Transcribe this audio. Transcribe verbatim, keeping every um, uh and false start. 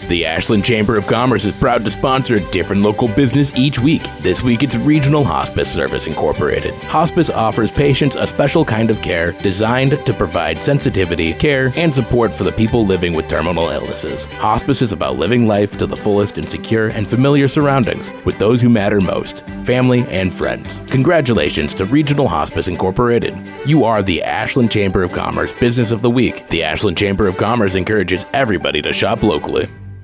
The Ashland Chamber of Commerce is proud to sponsor a different local business each week. This week it's Regional Hospice Service Incorporated. Hospice offers patients a special kind of care designed to provide sensitivity, care, and support for the people living with terminal illnesses. Hospice is about living life to the fullest in secure and familiar surroundings with those who matter most, family and friends. Congratulations to Regional Hospice Incorporated. You are the Ashland Chamber of Commerce Business of the Week. The Ashland Chamber of Commerce encourages everybody to shop locally.